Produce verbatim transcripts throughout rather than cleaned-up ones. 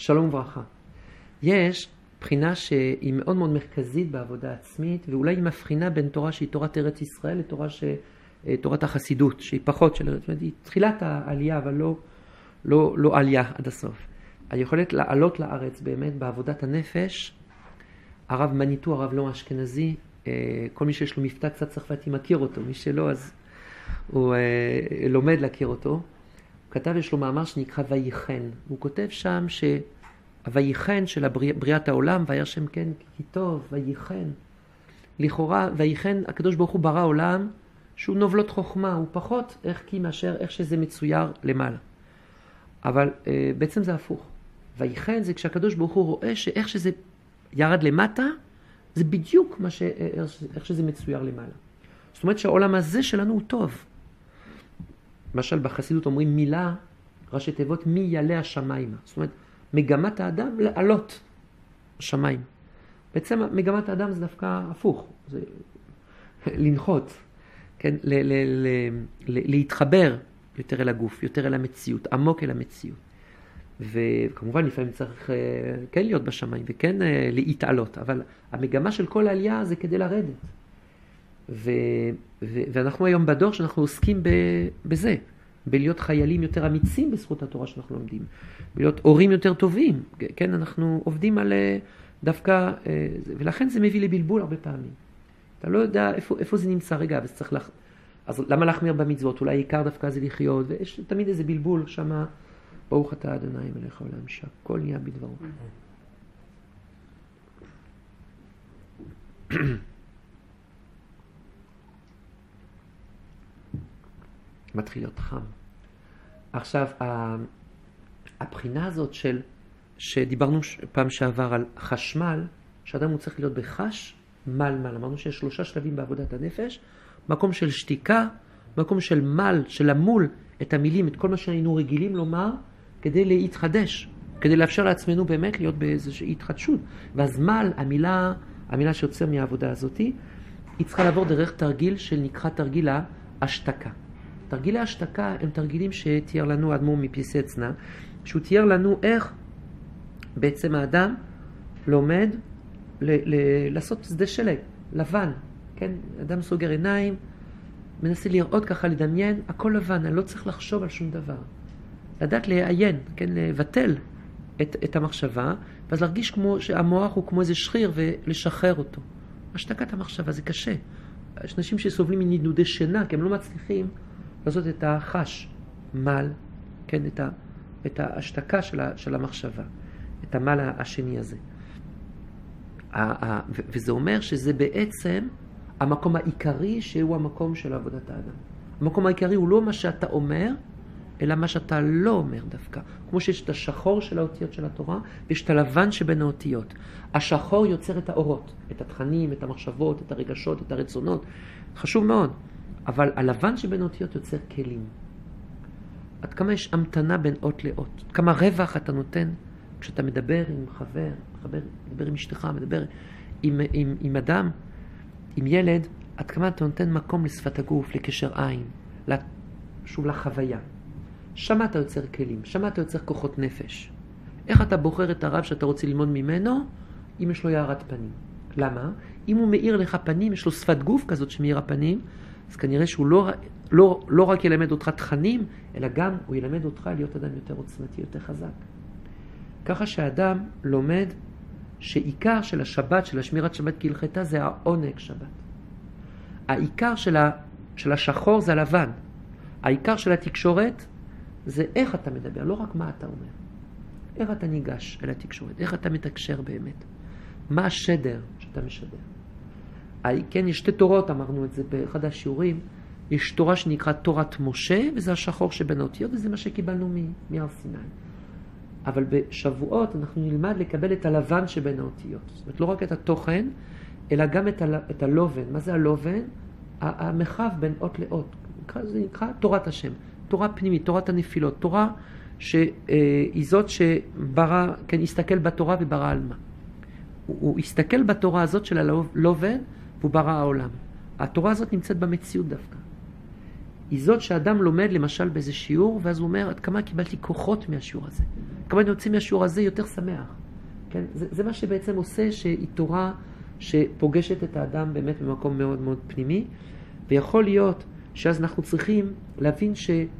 שלום וברכה. יש בחינה שהיא מאוד מאוד מרכזית בעבודה עצמית, ואולי היא מבחינה בין תורה שהיא תורת ארץ ישראל לתורה ש... תורת החסידות, שהיא פחות של ארץ ישראל, היא תחילת העלייה, אבל לא, לא, לא עלייה עד הסוף. היכולת לעלות לארץ באמת בעבודת הנפש, הרב מניטו, הרב לא אשכנזי, כל מי שיש לו מבטא קצת צרפתי מכיר אותו, מי שלא אז הוא לומד להכיר אותו. הוא כתב, יש לו מאמר שנקרא וייכן, הוא כותב שם שהווייכן של בריאת העולם, וירא שם כן כי טוב, וייכן. לכאורה, וייכן, הקדוש ברוך הוא ברא עולם, שהוא נובלות חוכמה, הוא פחות ערכי מאשר איך שזה מצויר למעלה. אבל אה, בעצם זה הפוך. וייכן זה כשהקדוש ברוך הוא רואה שאיך שזה ירד למטה, זה בדיוק מה ש... איך שזה מצויר למעלה. זאת אומרת שהעולם הזה שלנו הוא טוב. למשל בחסידות אומרים מילה, ראשי תיבות, מי יעלה השמיימה. זאת אומרת, מגמת האדם לעלות השמיים. בעצם מגמת האדם זה דווקא הפוך. זה לנחות. כן, ל- ל- ל- ל- להתחבר יותר אל הגוף, יותר אל המציאות, עמוק אל המציאות. וכמובן לפעמים צריך כן להיות בשמיים וכן להתעלות, אבל המגמה של כל העלייה זה כדי לרדת. ו- ו- ואנחנו היום בדור שאנחנו עוסקים ב- בזה, בלהיות חיילים יותר אמיצים בזכות התורה שאנחנו לומדים, בלהיות הורים יותר טובים, כן, אנחנו עובדים על דווקא, ולכן זה מביא לבלבול הרבה פעמים. אתה לא יודע איפה, איפה זה נמצא רגע, אז צריך לח... אז למה להחמיר במצוות? אולי עיקר דווקא זה לחיות, ויש תמיד איזה בלבול שמה, ברוך אתה אדוני מלך העולם, שהכל נהיה בדברו. מתחיל להיות חם. עכשיו, הבחינה הזאת של, שדיברנו פעם שעבר על חשמל, שאדם הוא צריך להיות בחש, מל מל, אמרנו שיש שלושה שלבים בעבודת הנפש, מקום של שתיקה, מקום של מל, של המול את המילים, את כל מה שהיינו רגילים לומר, כדי להתחדש, כדי לאפשר לעצמנו באמת להיות באיזושהי התחדשות. ואז מל, המילה, המילה שיוצר מהעבודה הזאת, היא צריכה לעבור דרך תרגיל של נקרא תרגיל ההשתקה. תרגילי ההשתקה הם תרגילים שתיאר לנו האדמו"ר מפייסצנה, שהוא תיאר לנו איך בעצם האדם לומד ל- ל- לעשות שדה שלג, לבן, כן? אדם סוגר עיניים, מנסה לראות ככה, לדמיין, הכל לבן, אני לא צריך לחשוב על שום דבר. לדעת לעיין, כן? לבטל את, את המחשבה, ואז להרגיש כמו שהמוח הוא כמו איזה שריר ולשחרר אותו. השתקת המחשבה זה קשה. יש אנשים שסובלים מנדנודי שינה, כי הם לא מצליחים לעשות את החש, מל, כן? את, ה, את ההשתקה של, ה, של המחשבה, את המל השני הזה. וזה אומר שזה בעצם המקום העיקרי שהוא המקום של עבודת האדם. המקום העיקרי הוא לא מה שאתה אומר, אלא מה שאתה לא אומר דווקא. כמו שיש את השחור של האותיות של התורה, ויש את הלבן שבין האותיות. השחור יוצר את האורות, את התכנים, את המחשבות, את הרגשות, את הרצונות. חשוב מאוד. אבל הלבן שבין האותיות יוצר כלים. עד כמה יש המתנה בין אות לאות. כמה רווח אתה נותן כשאתה מדבר עם חבר, מדבר, מדבר עם אשתך, מדבר עם, עם, עם אדם, עם ילד, עד כמה אתה נותן מקום לשפת הגוף, לקשר עין, שוב לחוויה. שם אתה יוצר כלים, שם אתה יוצר כוחות נפש. איך אתה בוחר את הרב שאתה רוצה ללמוד ממנו? אם יש לו יערת פנים. למה? אם הוא מאיר לך פנים, יש לו שפת גוף כזאת שמאיר הפנים, אז כנראה שהוא לא, לא, לא רק ילמד אותך תכנים, אלא גם הוא ילמד אותך להיות אדם יותר עוצמתי, יותר חזק. ככה שהאדם לומד שעיקר של השבת, של השמירת שבת כהלכתה, זה העונג שבת. העיקר של, ה, של השחור זה הלבן. העיקר של התקשורת זה איך אתה מדבר, לא רק מה אתה אומר. איך אתה ניגש אל התקשורת, איך אתה מתקשר באמת. מה השדר שאתה משדר. כן, יש שתי תורות, אמרנו את זה באחד השיעורים. יש תורה שנקרא תורת משה, וזה השחור שבין האותיות, וזה מה שקיבלנו מהר סיני. אבל בשבועות אנחנו נלמד לקבל את הלבן שבין האותיות. זאת אומרת, לא רק את התוכן, אלא גם את, ה, את הלובן. מה זה הלובן? המחב בין אות לאות. זה נקרא תורת השם. תורה פנימית, תורת הנפילות. תורה שהיא זאת שברא, כן, הסתכל בתורה וברא על מה. הוא, הוא הסתכל בתורה הזאת של הלובן, והוא ברא העולם. התורה הזאת נמצאת במציאות דווקא. היא זאת שאדם לומד למשל באיזה שיעור, ואז הוא אומר, עד כמה קיבלתי כוחות מהשיעור הזה. כמה אני יוצא מהשיעור הזה יותר שמח. כן? זה, זה מה שבעצם עושה שהיא תורה שפוגשת את האדם באמת במקום מאוד מאוד פנימי, ויכול להיות שאז אנחנו צריכים להבין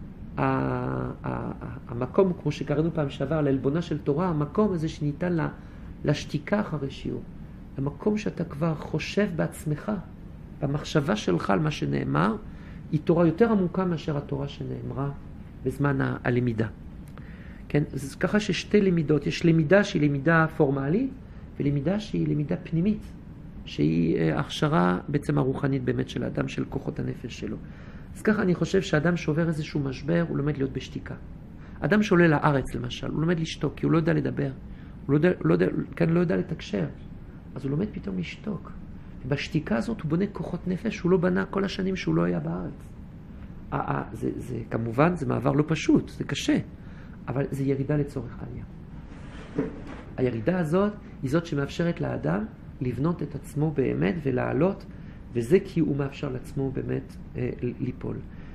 שהמקום, כמו שקראנו פעם שעבר, לעלבונה של תורה, המקום הזה שניתן לה, לשתיקה אחרי שיעור. המקום שאתה כבר חושב בעצמך, במחשבה שלך על מה שנאמר, היא תורה יותר עמוקה מאשר התורה שנאמרה בזמן ה- הלמידה. כן? אז ככה ששתי למידות, יש למידה שהיא למידה פורמלית, ולמידה שהיא למידה פנימית, שהיא הכשרה בעצם הרוחנית באמת של האדם, של כוחות הנפש שלו. אז ככה אני חושב שאדם שעובר איזשהו משבר, הוא לומד להיות בשתיקה. אדם שעולה לארץ למשל, הוא לומד לשתוק, כי הוא לא יודע לדבר, הוא לא יודע, לא יודע, כן, לא יודע לתקשר, אז הוא לומד פתאום לשתוק. ובשתיקה הזאת הוא בונה כוחות נפש שהוא לא בנה כל השנים שהוא לא היה בארץ. זה, זה, כמובן, זה מעבר לא פשוט, זה קשה, אבל זה ירידה לצורך עלייה. הירידה הזאת היא זאת שמאפשרת לאדם לבנות את עצמו באמת ולעלות, וזה כי הוא מאפשר לעצמו באמת אה, ליפול.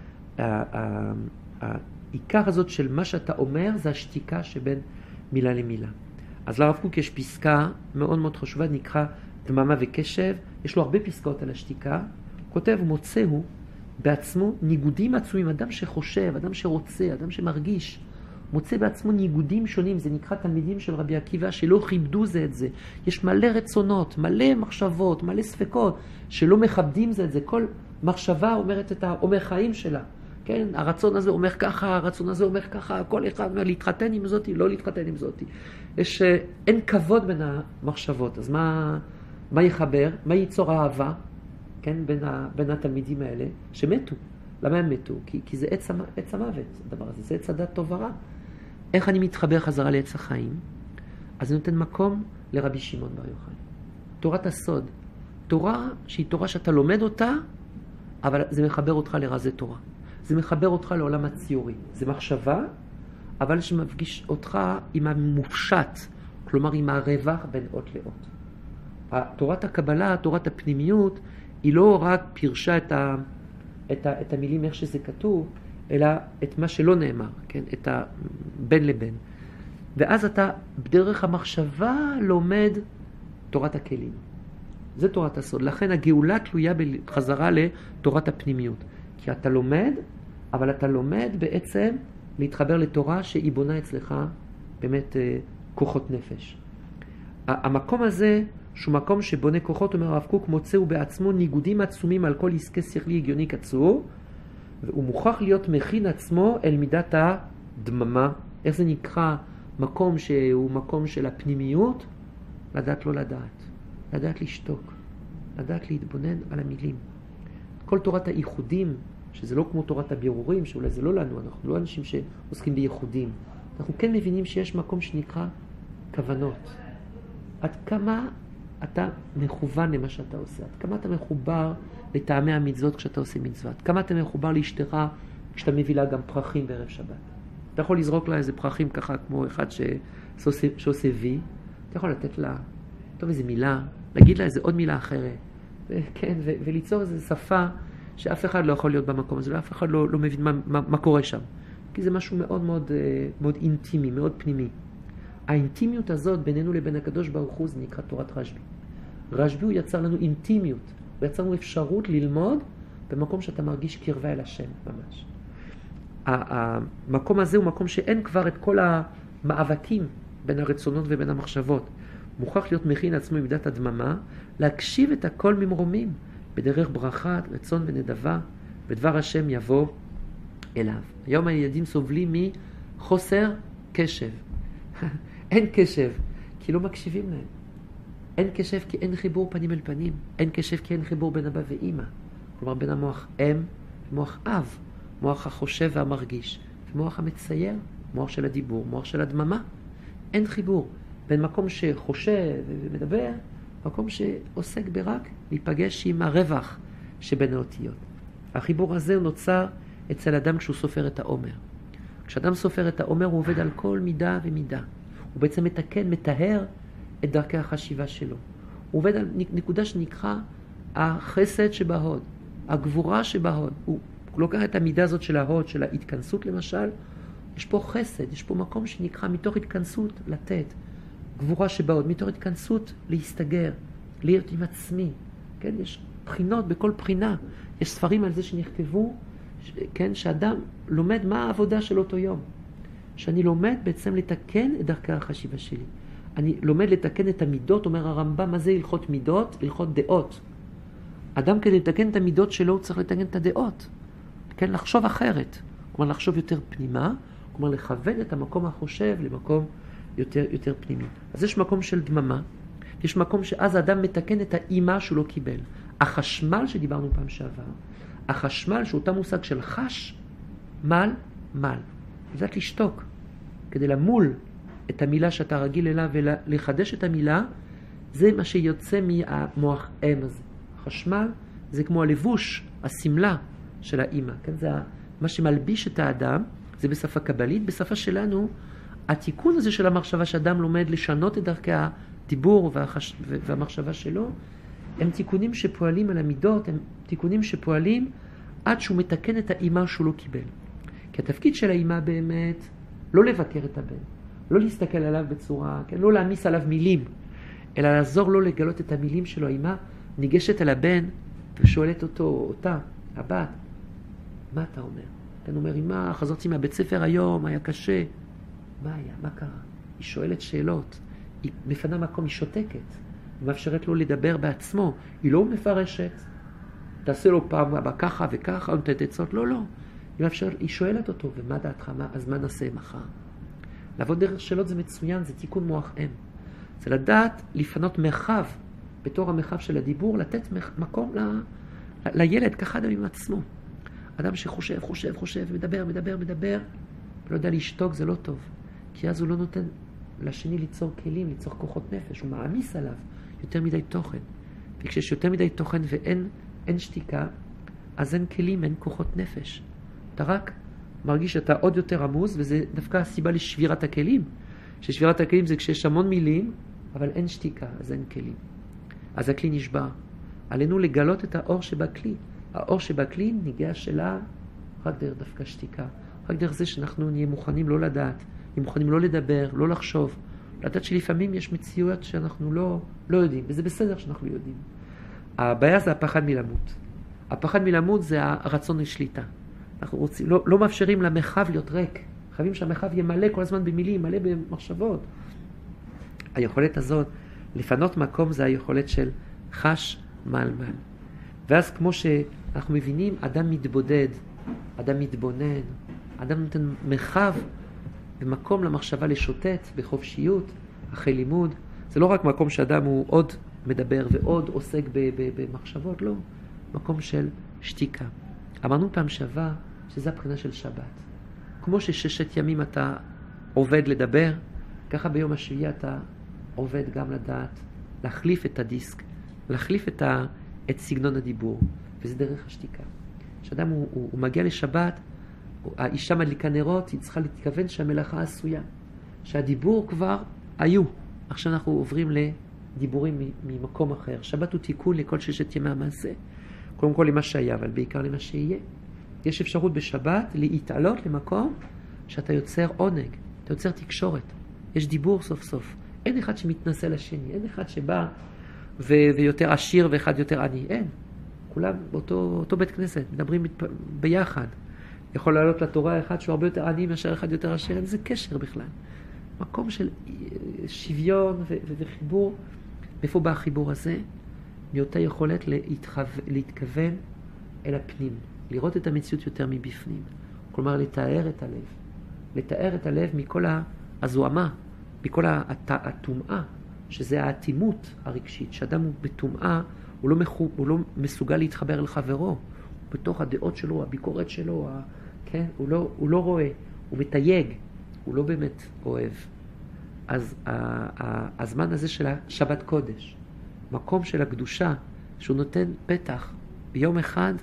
העיקר הזאת של מה שאתה אומר זה השתיקה שבין מילה למילה. אז לרב קוק יש פסקה מאוד מאוד חשובה, נקרא דממה וקשב, יש לו הרבה פסקאות על השתיקה, הוא כותב, הוא מוצא הוא בעצמו ניגודים עצומים, אדם שחושב, אדם שרוצה, אדם שמרגיש, מוצא בעצמו ניגודים שונים, זה נקרא תלמידים של רבי עקיבא שלא כיבדו זה את זה. יש מלא רצונות, מלא מחשבות, מלא ספקות, שלא מכבדים זה את זה. כל מחשבה אומרת את האומר חיים שלה. כן? הרצון הזה אומר ככה, הרצון הזה אומר ככה, כל אחד אומר להתחתן עם זאתי, לא להתחתן עם זאתי. יש, אין כבוד בין המחשבות, אז מה, מה יחבר? מה ייצור האהבה? כן? בין, ה, בין התלמידים האלה שמתו. למה הם מתו? כי, כי זה עץ, עץ המוות, הדבר הזה, זה עץ הדת טוב ורע. איך אני מתחבר חזרה לעץ החיים? אז אני נותן מקום לרבי שמעון בר יוחאי. תורת הסוד. תורה שהיא תורה שאתה לומד אותה, אבל זה מחבר אותך לרזי תורה. זה מחבר אותך לעולם הציורי. זה מחשבה, אבל שמפגיש אותך עם המופשט, כלומר עם הרווח בין אות לאות. תורת הקבלה, תורת הפנימיות, היא לא רק פירשה את, ה, את, ה, את המילים איך שזה כתוב, אלא את מה שלא נאמר, כן? את הבין לבין. ואז אתה בדרך המחשבה לומד תורת הכלים. זה תורת הסוד. לכן הגאולה תלויה בחזרה לתורת הפנימיות. כי אתה לומד, אבל אתה לומד בעצם להתחבר לתורה שהיא בונה אצלך באמת כוחות נפש. המקום הזה, שהוא מקום שבונה כוחות, אומר הרב קוק, מוצא בעצמו ניגודים עצומים על כל עסקי שכלי הגיוני קצור, והוא מוכרח להיות מכין עצמו אל מידת הדממה. איך זה נקרא? מקום שהוא מקום של הפנימיות, לדעת לא לדעת, לדעת לשתוק, לדעת להתבונן על המילים. כל תורת הייחודים, שזה לא כמו תורת הבירורים, שאולי זה לא לנו, אנחנו לא אנשים שעוסקים בייחודים. אנחנו כן מבינים שיש מקום שנקרא כוונות. עד כמה אתה מכוון למה שאתה עושה, עד כמה אתה מחובר לטעמי המצוות כשאתה עושה מצוות, עד כמה אתה מחובר לאשתך כשאתה מביא לה גם פרחים בערב שבת. אתה יכול לזרוק לה איזה פרחים ככה כמו אחד שעושה, שעושה וי, אתה יכול לתת לה, טוב איזה מילה, להגיד לה איזה עוד מילה אחרת, כן, ו- וליצור איזו שפה שאף אחד לא יכול להיות במקום הזה, ואף אחד לא, לא מבין מה, מה, מה קורה שם. כי זה משהו מאוד מאוד, מאוד אינטימי, מאוד פנימי. האינטימיות הזאת בינינו לבין הקדוש ברוך הוא, זה נקרא תורת רשב"י. רשב"י הוא יצר לנו אינטימיות, הוא יצר לנו אפשרות ללמוד במקום שאתה מרגיש קרבה אל השם ממש. המקום הזה הוא מקום שאין כבר את כל המאבקים בין הרצונות ובין המחשבות. מוכרח להיות מכין עצמו במידת הדממה, להקשיב את הכל ממרומים, בדרך ברכה, רצון ונדבה, ודבר השם יבוא אליו. היום הילדים סובלים מחוסר קשב. אין קשב, כי לא מקשיבים להם. אין קשב כי אין חיבור פנים אל פנים. אין קשב כי אין חיבור בין אבא ואמא. כלומר בין המוח אם ומוח אב. מוח החושב והמרגיש. ומוח המצייר, מוח של הדיבור, מוח של הדממה. אין חיבור בין מקום שחושב ומדבר, מקום שעוסק ברק להיפגש עם הרווח שבין האותיות. החיבור הזה הוא נוצר אצל אדם כשהוא סופר את העומר. כשאדם סופר את העומר הוא עובד על כל מידה ומידה. הוא בעצם מתקן, מטהר את דרכי החשיבה שלו. הוא עובד על נקודה שנקרא החסד שבהוד, הגבורה שבהוד. הוא הוא לוקח את המידה הזאת של ההוד, של ההתכנסות למשל, יש פה חסד, יש פה מקום שנקרא מתוך התכנסות לתת, גבורה שבהוד, מתוך התכנסות להסתגר, להיות עם עצמי, כן? יש בחינות בכל בחינה, יש ספרים על זה שנכתבו, כן? שאדם לומד מה העבודה של אותו יום, שאני לומד בעצם לתקן את דרכי החשיבה שלי, אני לומד לתקן את המידות, אומר הרמב"ם, מה זה הלכות מידות? הלכות דעות. אדם כדי לתקן את המידות שלו, הוא צריך לתקן את הדעות, כן? לחשוב אחרת, כלומר לחשוב יותר פנימה, כלומר לכוון את המקום החושב למקום יותר, יותר פנימי. אז יש מקום של דממה, יש מקום שאז האדם מתקן את האימה שהוא לא קיבל. החשמל שדיברנו פעם שעבר, החשמל שאותה מושג של חש, מל, מל. לדעת לשתוק, כדי למול את המילה שאתה רגיל אליו ולחדש את המילה, זה מה שיוצא מהמוח אם הזה. החשמל זה כמו הלבוש, הסמלה של האימא, כן? זה מה שמלביש את האדם, זה בשפה קבלית, בשפה שלנו, התיקון הזה של המחשבה שאדם לומד לשנות את דרכי הדיבור והחש... והמחשבה שלו, הם תיקונים שפועלים על המידות, הם תיקונים שפועלים עד שהוא מתקן את האימה שהוא לא קיבל. כי התפקיד של האימה באמת, לא לבקר את הבן, לא להסתכל עליו בצורה, כן? לא להעמיס עליו מילים, אלא לעזור לו לגלות את המילים שלו. האימה ניגשת אל הבן ושואלת אותו, אותה, הבת, מה אתה אומר? אתה אומר, אמא, חזרתי מהבית ספר היום, היה קשה. מה היה? מה קרה? היא שואלת שאלות, היא מפנה מקום, היא שותקת, היא מאפשרת לו לדבר בעצמו, היא לא מפרשת, תעשה לו פעם הבא ככה וככה, נותנת עצות, לא, לא. היא מאפשרת, היא שואלת אותו, ומה דעתך, מה, אז מה נעשה מחר? לעבוד דרך שאלות זה מצוין, זה תיקון מוח אם. זה לדעת לפנות מרחב, בתור המרחב של הדיבור, לתת מקום ל, ל, לילד, ככה אדם עם עצמו. אדם שחושב, חושב, חושב, מדבר, מדבר, מדבר, ולא יודע לשתוק, זה לא טוב. כי אז הוא לא נותן לשני ליצור כלים, ליצור כוחות נפש, הוא מעמיס עליו יותר מדי תוכן. וכשיש יותר מדי תוכן ואין אין שתיקה, אז אין כלים, אין כוחות נפש. אתה רק מרגיש שאתה עוד יותר עמוס, וזה דווקא הסיבה לשבירת הכלים. ששבירת הכלים זה כשיש המון מילים, אבל אין שתיקה, אז אין כלים. אז הכלי נשבר. עלינו לגלות את האור שבכלי. האור שבכלי ניגש שלה רק דרך דווקא שתיקה. רק דרך זה שאנחנו נהיה מוכנים לא לדעת, נהיה מוכנים לא לדבר, לא לחשוב. לדעת שלפעמים יש מציאות שאנחנו לא, לא יודעים, וזה בסדר שאנחנו יודעים. הבעיה זה הפחד מלמות. הפחד מלמות זה הרצון לשליטה. אנחנו רוצים, לא, לא מאפשרים למרחב להיות ריק. חייבים שהמרחב יהיה מלא כל הזמן במילים, מלא במחשבות. היכולת הזאת, לפנות מקום, זה היכולת של חש מלמל. ואז כמו שאנחנו מבינים, אדם מתבודד, אדם מתבונן, אדם נותן מרחב ומקום למחשבה לשוטט בחופשיות, אחרי לימוד. זה לא רק מקום שאדם הוא עוד מדבר ועוד עוסק במחשבות, לא. מקום של שתיקה. אמרנו פעם שווה שזה הבחינה של שבת. כמו שששת ימים אתה עובד לדבר, ככה ביום השביעי אתה עובד גם לדעת, להחליף את הדיסק, להחליף את, ה, את סגנון הדיבור, וזה דרך השתיקה. כשאדם הוא, הוא, הוא מגיע לשבת, האישה מדליקה נרות, היא צריכה להתכוון שהמלאכה עשויה, שהדיבור כבר היו. עכשיו אנחנו עוברים לדיבורים ממקום אחר. שבת הוא תיקון לכל ששת ימי המעשה. קודם כל למה שהיה, אבל בעיקר למה שיהיה. יש אפשרות בשבת להתעלות למקום שאתה יוצר עונג, אתה יוצר תקשורת. יש דיבור סוף סוף. אין אחד שמתנסה לשני, אין אחד שבא ו- ויותר עשיר ואחד יותר עני. אין. כולם באותו אותו בית כנסת, מדברים ביחד. יכול לעלות לתורה אחד שהוא הרבה יותר עני מאשר אחד יותר עשיר, אין זה קשר בכלל. מקום של שוויון ו- ו- וחיבור. איפה בא החיבור הזה? מאותה יכולת להתחו... להתכוון אל הפנים, לראות את המציאות יותר מבפנים. כלומר, לתאר את הלב. לתאר את הלב מכל הזוהמה, מכל הטומאה, שזה האטימות הרגשית. שאדם הוא בטומאה, הוא לא, מחו... הוא לא מסוגל להתחבר לחברו. בתוך הדעות שלו, הביקורת שלו, ה... כן? הוא, לא... הוא לא רואה, הוא מתייג, הוא לא באמת אוהב. אז הזמן הזה של השבת קודש, מקום של הקדושה, שהוא נותן פתח ביום אחד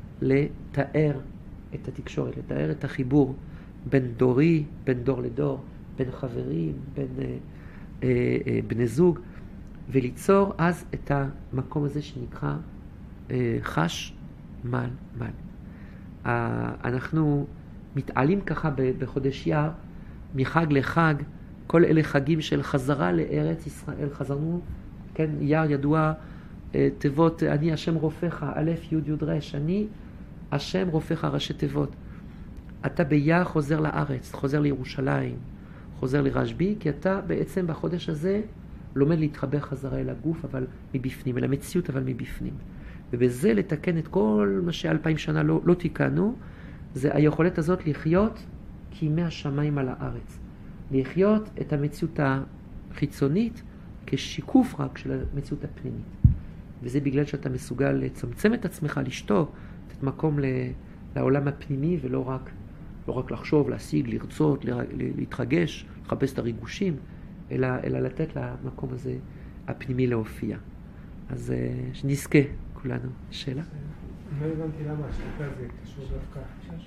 לתאר את התקשורת, לתאר את החיבור בין דורי, בין דור לדור, בין חברים, בין אה, אה, אה, בני זוג, וליצור אז את המקום הזה שנקרא אה, חש מל מל. אנחנו מתעלים ככה בחודש יר, מחג לחג, כל אלה חגים של חזרה לארץ ישראל. חזרנו, כן, יר ידוע, תיבות, אני השם רופאך, א' י' י' ר', אני השם רופאך, ראשי תיבות. אתה ביר חוזר לארץ, חוזר לירושלים, חוזר לרשב"י, כי אתה בעצם בחודש הזה לומד להתחבר חזרה אל הגוף, אבל מבפנים, אל המציאות, אבל מבפנים. ובזה לתקן את כל מה שאלפיים שנה לא, לא תיקנו, זה היכולת הזאת לחיות כימי השמיים על הארץ. לחיות את המציאות החיצונית כשיקוף רק של המציאות הפנימית. וזה בגלל שאתה מסוגל לצמצם את עצמך, לשתוק, לתת מקום לעולם הפנימי, ולא רק, לא רק לחשוב, להשיג, לרצות, להתרגש, לחפש את הריגושים, אלא, אלא לתת למקום הזה הפנימי להופיע. אז שנזכה כולנו. שאלה? לא הבנתי למה השתיקה זה קשור דווקא.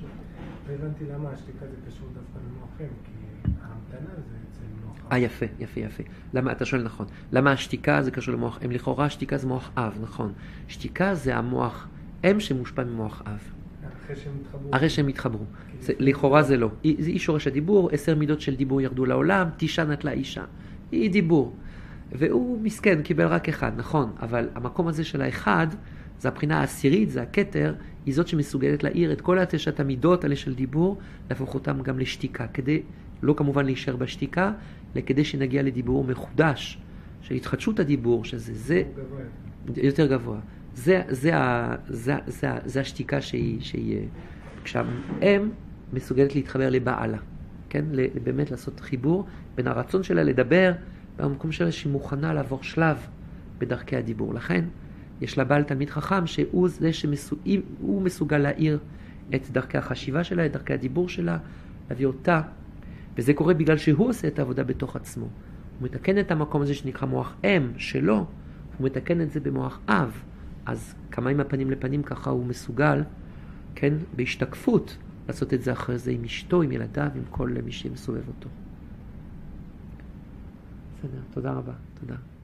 לא הבנתי למה השתיקה זה קשור דווקא למוחם, כי ההמתנה זה אצל מוח אב. אה, יפה, יפה, יפה. למה, אתה שואל נכון. למה השתיקה זה קשור למוח אם? לכאורה השתיקה זה מוח אב, נכון. שתיקה זה המוח אם שמושפע ממוח אב. אחרי שהם התחברו. אחרי שהם התחברו. לכאורה זה לא. זה היא שורש הדיבור, עשר מידות של דיבור ירדו לעולם, תשעה נטלה אישה. היא דיבור. והוא מסכן, קיבל רק אחד, נכון. אבל המקום הזה של האחד, זה הבחינה העשירית, זה הכתר, היא זאת שמסוגלת להעיר את כל התשעת המידות האלה של דיבור, להפוך אותם גם לשתיקה, כדי, לא כמובן להישאר בשתיקה, אלא כדי שנגיע לדיבור מחודש, של התחדשות הדיבור, שזה זה, יותר גבוה. זה, זה, זה, זה, זה השתיקה שהיא, שהיא, כשהאם מסוגלת להתחבר לבעלה, כן? באמת לעשות חיבור בין הרצון שלה לדבר, במקום שלה שהיא מוכנה לעבור שלב בדרכי הדיבור. לכן, יש לה בעל תלמיד חכם שהוא זה שהוא מסוגל להעיר את דרכי החשיבה שלה, את דרכי הדיבור שלה, להביא אותה. וזה קורה בגלל שהוא עושה את העבודה בתוך עצמו. הוא מתקן את המקום הזה שנקרא מוח אם שלו, הוא מתקן את זה במוח אב. אז כמה עם הפנים לפנים ככה הוא מסוגל, כן, בהשתקפות, לעשות את זה אחרי זה עם אשתו, עם ילדיו, עם כל מי שמסובב אותו. בסדר, תודה רבה, תודה.